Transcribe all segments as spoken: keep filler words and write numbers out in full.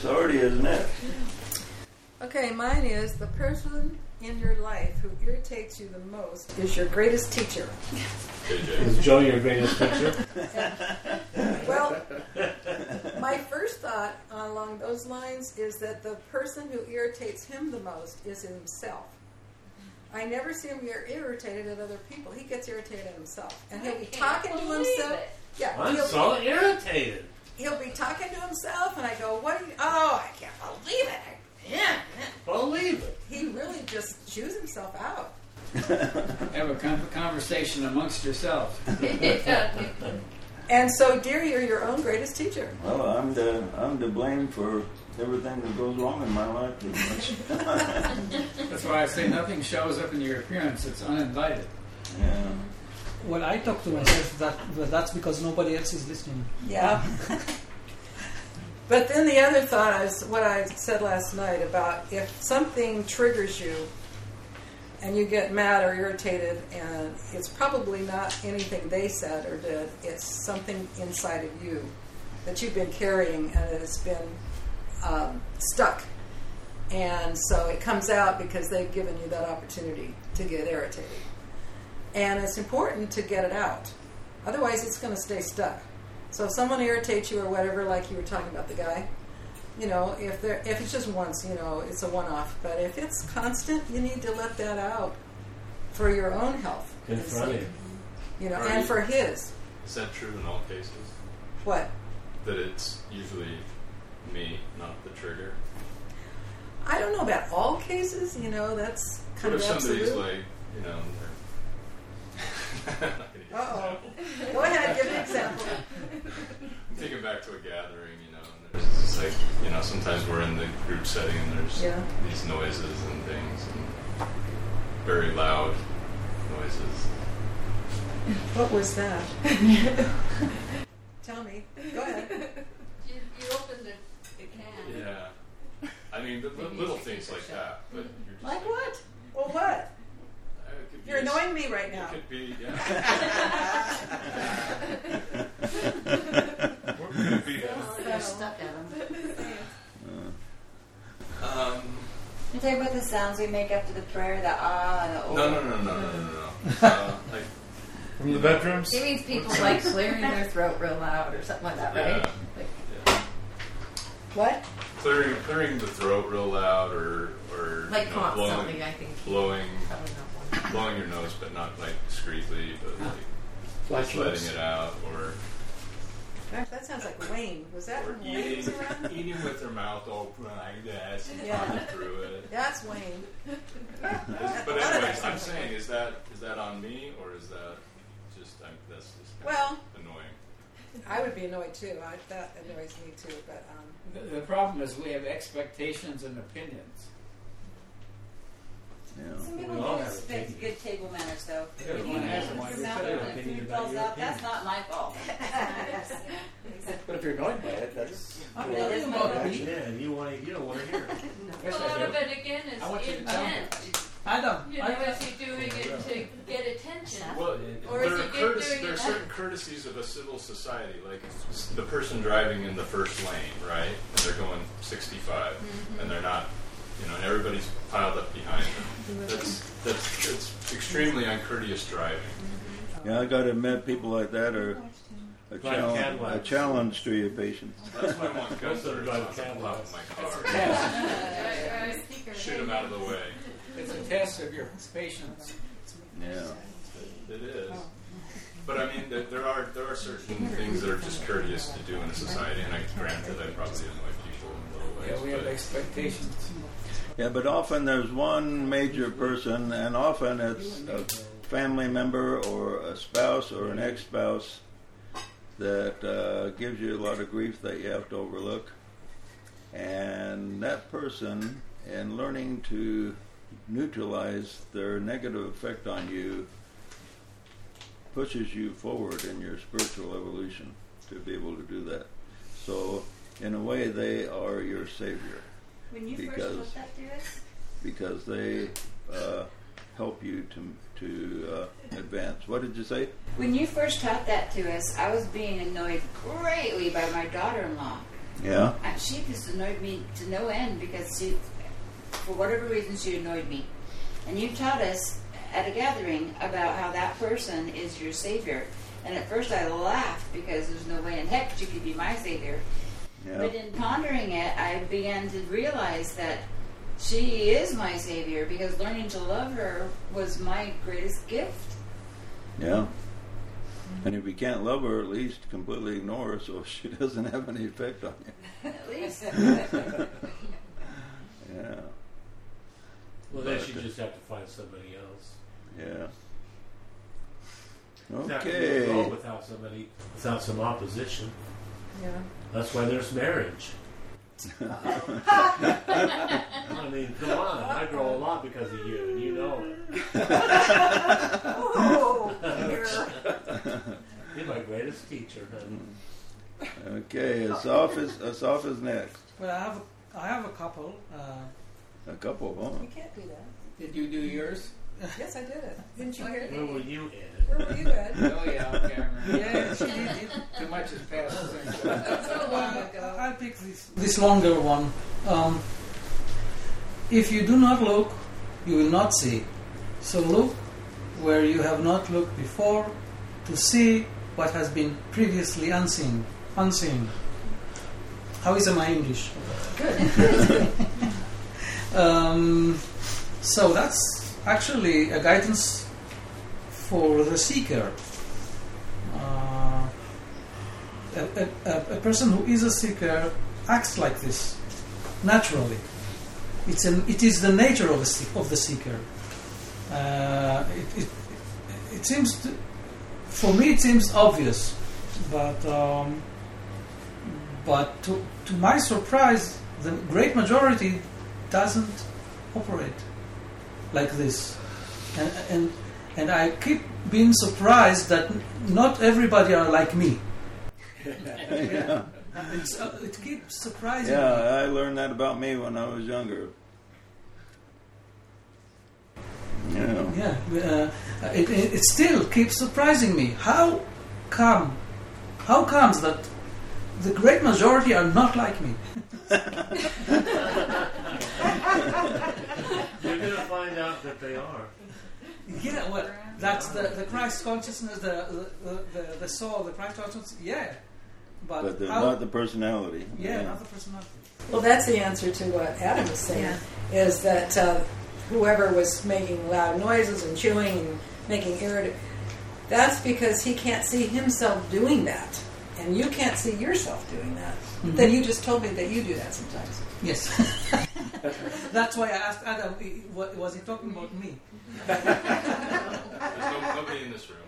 Miss Hardy is next. Okay, mine is the person in your life who irritates you the most is your greatest teacher. Is Joe your greatest teacher? Well, my first thought along those lines is that the person who irritates him the most is himself. I never see him get irritated at other people. He gets irritated at himself. And he'll be talking to himself. It. Yeah, I'm he'll so be, irritated. He'll be talking to himself, and I go, what are you, oh, I can't believe it. I, yeah, Believe it. He really just chews himself out. Have a con- conversation amongst yourselves. And so, dear, you're your own greatest teacher. Well, I'm to, I'm to blame for everything that goes wrong in my life, pretty much. That's why I say nothing shows up in your appearance. It's uninvited. Yeah. Well, I talk to myself that well, that's because nobody else is listening. Yeah. But then the other thought is what I said last night about if something triggers you and you get mad or irritated, and it's probably not anything they said or did, it's something inside of you that you've been carrying and it's been um, stuck. And so it comes out because they've given you that opportunity to get irritated. And it's important to get it out. Otherwise, it's going to stay stuck. So if someone irritates you or whatever, like you were talking about the guy, you know, if they're if it's just once, you know, it's a one-off. But if it's constant, you need to let that out for your own health. Confront it. You know, Are and you- for his. Is that true in all cases? What? That it's usually me, not the trigger? I don't know about all cases, you know, that's kind What if of somebody's absolute. like, you know, they're... Uh-oh. Go ahead, give an example. I'm thinking back to a gathering, you know, and there's just like, you know, sometimes we're in the group setting and there's Yeah. these noises and things and very loud noises. What was that? Tell me. Go ahead. You, you opened the, the can. Yeah. I mean, the, the little things like that, but you're just Like what? Well, what? Uh, it could be You're a- annoying me right now. It could be, yeah. Or it could be, They're stuck at them. um, You talk about the sounds we make after the prayer, the ah and the oh. no, no, no, no, no, no, no. Uh, like, From the bedrooms? He means people like clearing their throat real loud or something like that, right? Yeah. Like, yeah. What? Clearing, clearing the throat real loud, or, or like you know, constantly, blowing, I think. blowing, Probably not one. blowing your nose, but not like discreetly, but like just letting it out, or Gosh, that sounds like Wayne. Was that or when Wayne was eating, around? eating with their mouth open like this and Yeah. talking through it. That's Wayne. But anyways, I'm saying, is that is that on me, or is that just I'm, that's just kind Well, of annoying? I would be annoyed too. I, that annoys me too. But um, The, the problem is we have expectations and opinions. Yeah. We Some people all do have expect opinions. good table manners, though. Yeah, If you one has open one. your We mouth said and an the opinion food about falls your out, that's opinion. not my fault. But if you're annoyed by it, that's Oh, that is my fault. yeah. You want to, you don't want to hear it. A lot of it again is I want you to tell me. intent. I know. You know, I, is he doing it to get attention? Well, Or there is are, it good courtesy, doing there are it- certain courtesies of a civil society, like the person driving in the first lane, right? And they're going sixty-five, Mm-hmm. and they're not, you know, and everybody's piled up behind them. That's that's it's extremely uncourteous driving. Yeah, I got to admit, people like that are a, Like challenge, a Cadillacs. challenge to your patience. That's why I want guns Most of that them are on drive the top Cadillacs. of my car. Right, right. Shoot them out of the way. It's a test of your patience. Yeah. It is. But I mean, there, there are there are certain things that are just courteous to do in a society, and I granted I probably annoy people in little ways. Yeah, we have but expectations. Yeah, but often there's one major person, and often it's a family member or a spouse or an ex-spouse that uh, gives you a lot of grief that you have to overlook. And that person, in learning to neutralize their negative effect on you, pushes you forward in your spiritual evolution to be able to do that. So, in a way, they are your savior. When you Because- first put that to us, because they uh, help you to to uh, advance. What did you say? when you first taught that to us, I was being annoyed greatly by my daughter-in-law. Yeah. And she just annoyed me to no end because she, for whatever reason, she annoyed me. And you taught us at a gathering about how that person is your savior. And at first I laughed because there's no way in heck she could be my savior. Yeah. But in pondering it, I began to realize that she is my savior because learning to love her was my greatest gift. Yeah. And if you can't love her, at least completely ignore her so she doesn't have any effect on you. At least. Yeah. Well, then But, you uh, just have to find somebody else. Yeah. It's not Okay. gonna go without somebody, without some opposition. Yeah. That's why there's marriage. I mean, come on. I grow a lot because of you, and you know it. Oh, dear. You're my greatest teacher, honey. Okay, Asaf is Asaf is next. Well, I have a, I have a couple. Uh, A couple, huh? You can't do that. Did you do yours? Yes, I did it. Didn't you hear Where it? were you in? Where were you, Ed? Oh yeah, on camera. yeah, she did it. Too much has passed since. So long ago. I'll pick this, this longer one. Um, if you do not look, you will not see. So look where you have not looked before to see what has been previously unseen. Unseen. How is my English? Good. Um, so that's actually a guidance for the seeker. Uh, a, a, a person who is a seeker acts like this naturally. It's an, it is the nature of, a, se- of the seeker. Uh, it, it, it seems to, for me it seems obvious, but um, but to, to my surprise, the great majority doesn't operate like this, and and and I keep being surprised that not everybody are like me. Yeah. It's, uh, it keeps surprising Yeah, me. I learned that about me when I was younger. Yeah. Yeah, uh, it, it, it still keeps surprising me. How come? How comes that the great majority are not like me? You're going to find out that they are. Yeah, well, that's the, the Christ consciousness, the the, the the soul, the Christ consciousness. Yeah, but, But they're how, not the personality. yeah, not the personality. Well, that's the answer to what Adam was saying, is that uh, whoever was making loud noises and chewing and making irritable, that's because he can't see himself doing that. And you can't see yourself doing that. Mm-hmm. Then you just told me that you do that sometimes. Yes. That's why I asked Adam, what, was he talking about me? There's no, nobody in this room.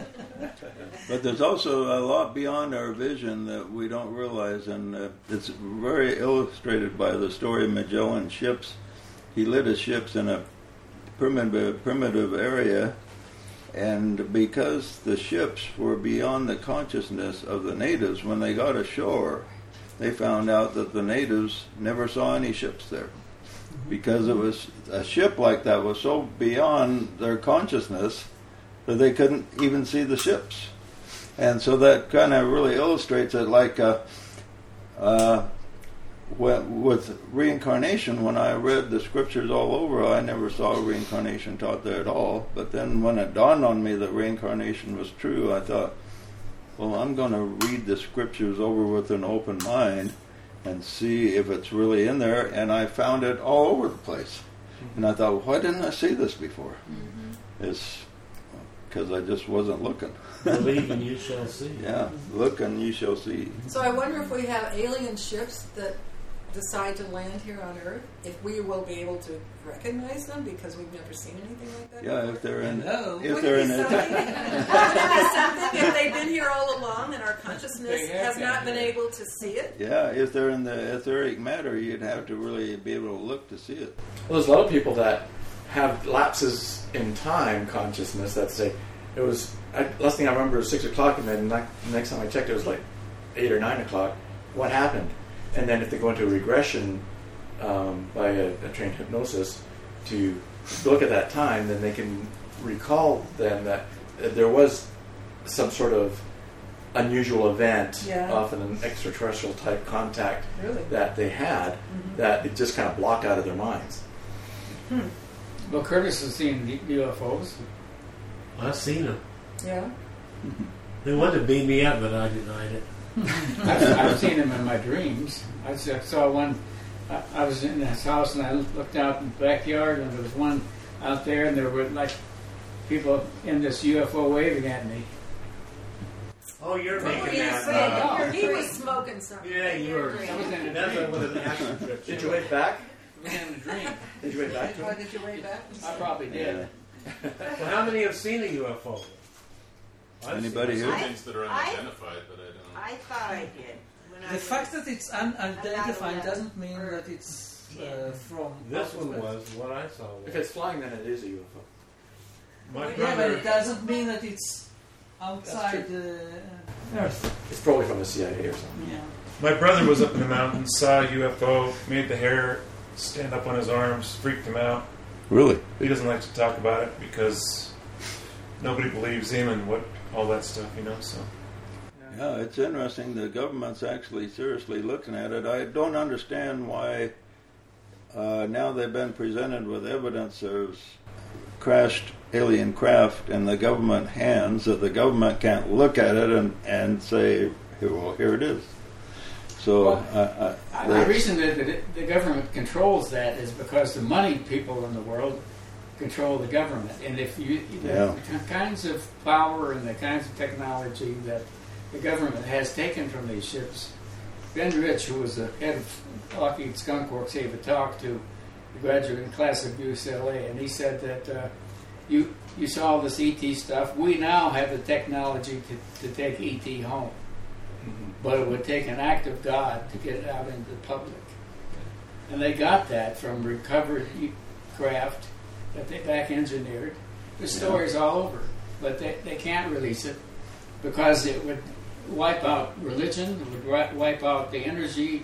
But there's also a lot beyond our vision that we don't realize, and uh, it's very illustrated by the story of Magellan's ships. He lit his ships in a primitive, primitive area, and because the ships were beyond the consciousness of the natives, when they got ashore, they found out that the natives never saw any ships there. Because it was a ship like that was so beyond their consciousness that they couldn't even see the ships. And so that kind of really illustrates it, like uh, uh, when, with reincarnation. When I read the scriptures all over, I never saw reincarnation taught there at all. But then when it dawned on me that reincarnation was true, I thought, well, I'm going to read the scriptures over with an open mind and see if it's really in there. And I found it all over the place. And I thought, well, why didn't I see this before? Mm-hmm. It's because I just wasn't looking. Believe and you shall see. Yeah, look and you shall see. So I wonder if we have alien ships that decide to land here on Earth, if we will be able to recognize them because we've never seen anything like that. Yeah, before. if they're in, Hello. if Wouldn't they're it in be a, something? Wouldn't it be something if they've been here all along and our consciousness They have has been not been here. able to see it? yeah, if they're in the etheric matter, you'd have to really be able to look to see it. Well, there's a lot of people that have lapses in time consciousness that say it was. I, last thing I remember was six o'clock, and then the next time I checked, it was like eight or nine o'clock. What happened? And then if they go into a regression um, by a, a trained hypnosis to look at that time, then they can recall then that uh, there was some sort of unusual event, Yeah. often an extraterrestrial type contact Really? that they had, Mhm. that it just kind of blocked out of their minds. Hmm. Well, Curtis has seen U F Os. I've seen them. Yeah. They wanted to beam me up, but I denied it. I've, I've seen them in my dreams. I s- I saw one. I, I was in his house and I looked out in the backyard and there was one out there and there were like people in this U F O waving at me. Oh, you're What were making you that saying? up. He was smoking something. Yeah, you were. I was in a That's dream. what an action trip. Did you wave back? I was in a dream. Did you wave back to Oh, him? did you way back? I probably did. Well, how many have seen a U F O? I've Anybody seen here? Some things that are I- unidentified, but I don't. I thought I did. When I The was- fact that it's unidentified About doesn't mean eleven that it's uh, ten. from. This outer one space. was what I saw. If it's flying, then it is a U F O. My Yeah, but brother. it doesn't mean that it's outside uh, Earth. It's probably from the C I A or something. Yeah. My brother was up in the mountains, saw a U F O, made the hair stand up on his arms, freaked him out. Really? He doesn't like to talk about it because nobody believes him and what all that stuff, you know. So Yeah, it's interesting. The government's actually seriously looking at it. I don't understand why uh, now they've been presented with evidence of crashed alien craft in the government hands that the government can't look at it and, and say, here, well, here it is. So Well, uh, uh, The reason that the, the government controls that is because the money people in the world control the government. And if you, Yeah. the kinds of power and the kinds of technology that the government has taken from these ships, Ben Rich, who was the head of Lockheed Skunk Works, gave a talk to the graduating class of U C L A, and he said that uh, you you saw all this E T stuff. We now have the technology to, to take E T home. But it would take an act of God to get it out into the public. And they got that from recovered craft that they back engineered. There's stories all over, but they, they can't release it because it would wipe out religion, it would wi- wipe out the energy,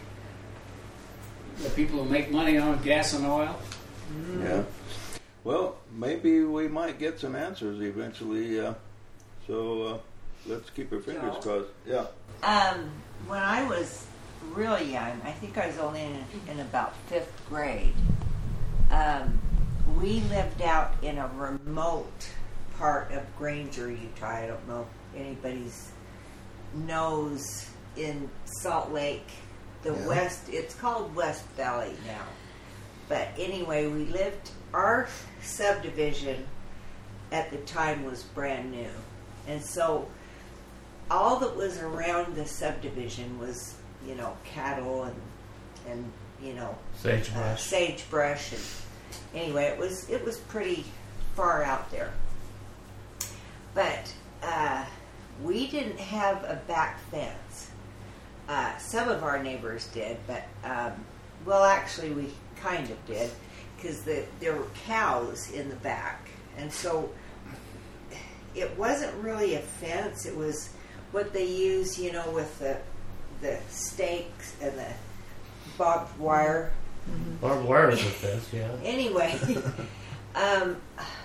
the people who make money on gas and oil. yeah. Well, maybe we might get some answers eventually. Uh, so uh, let's keep our fingers Joe? crossed. Yeah. Um, when I was really young, I think I was only in, in about fifth grade, um, we lived out in a remote part of Granger, Utah. I don't know if anybody's knows in Salt Lake, the Yeah. west, it's called West Valley now. But anyway, we lived, our subdivision at the time was brand new. And so all that was around the subdivision was, you know, cattle and, and you know, uh, Sagebrush. sagebrush. And anyway, it was it was pretty far out there. But uh, we didn't have a back fence. Uh, some of our neighbors did, but um, well, actually, we kind of did because the, there were cows in the back, and so it wasn't really a fence. It was what they use, you know, with the the stakes and the barbed wire. Barbed wire is a fence, yeah. Anyway, um,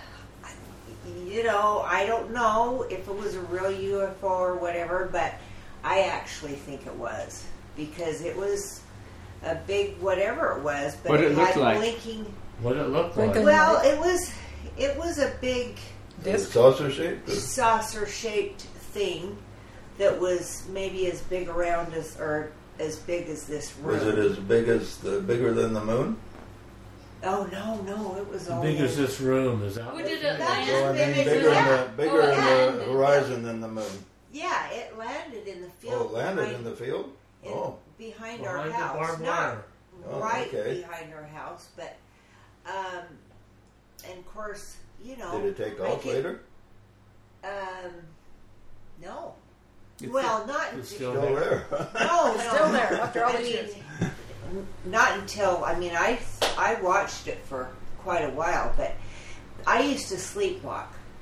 you know, I don't know if it was a real U F O or whatever, but I actually think it was because it was a big whatever it was, but What it, it looked had like? blinking. What did it look like? Blinking- Well, it was it was a big Disc? Saucer shaped? saucer shaped thing that was maybe as big around as or as big as this room. Was it as big as the bigger than the moon? Oh no, no, it was As only big as this room is out. Who did it That's So I land? mean, Big as bigger in that. the bigger Oh, in yeah. the horizon than the moon. Yeah, it landed in the field. Oh, it landed behind, in the field. in- Oh, behind our Behind the house, barbed not wire. Oh, right okay. behind our house, but um, and of course, you know, did it take I off could- later? Um, no. It's well, not It's until still Still there. there. no, no, Still there after all I these mean, years. n- not until I mean, I I watched it for quite a while, but I used to sleepwalk,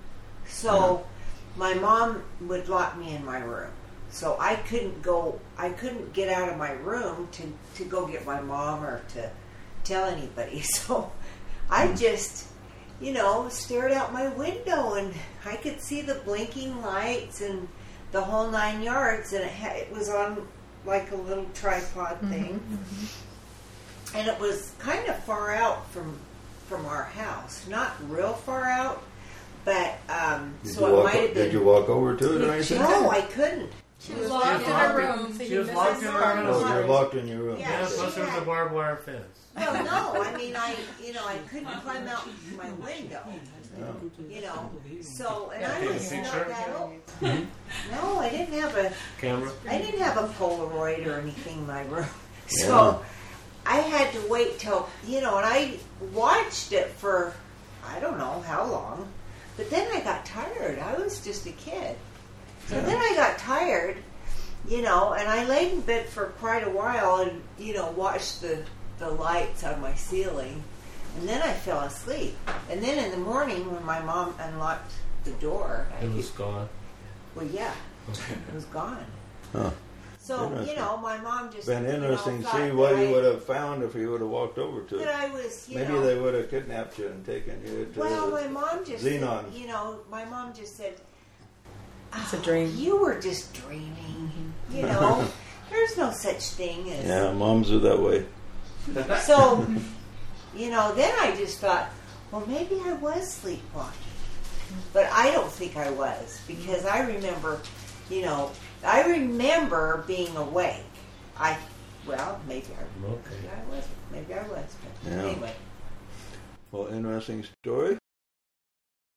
so my mom would lock me in my room, so I couldn't go. I couldn't get out of my room to to go get my mom or to tell anybody. So I just, you know, stared out my window and I could see the blinking lights and the whole nine yards, and it, ha- it was on like a little tripod thing, mm-hmm. and it was kind of far out from from our house, not real far out, but um, did so you it walk, might have been. Did you walk over to it or anything? No, I couldn't. She was locked in her room. She was locked in her room. Oh, you're locked in your room. Yeah, Yeah, she plus there was a had- barbed wire fence. Well, no, I mean, I, you know, I couldn't climb out my window, you know, so, and I Take a was not picture? that old. No, I didn't have a, Camera? I didn't have a Polaroid or anything in my room, so Yeah. I had to wait till, you know, and I watched it for, I don't know how long, but then I got tired. I was just a kid. So Yeah. then I got tired, you know, and I laid in bed for quite a while and, you know, watched the, the lights on my ceiling. And then I fell asleep. And then in the morning when my mom unlocked the door, I It was could- gone. well, yeah, it was gone. Huh. So, you Interesting. know, my mom just, Been interesting you to know, see thought what that you I- would have found if you would have walked over to that it. I was, you Maybe know. they would have kidnapped you and taken you to Well, my mom just Xenon. said, you know, my mom just said, It's a "Oh, dream." You were just dreaming, you know. There's no such thing as Yeah, moms are that way. So, you know, then I just thought, well, maybe I was sleepwalking. But I don't think I was, because I remember, you know, I remember being awake. I, well, maybe I, Okay. maybe I was, maybe I was, but Yeah. anyway. Well, interesting story.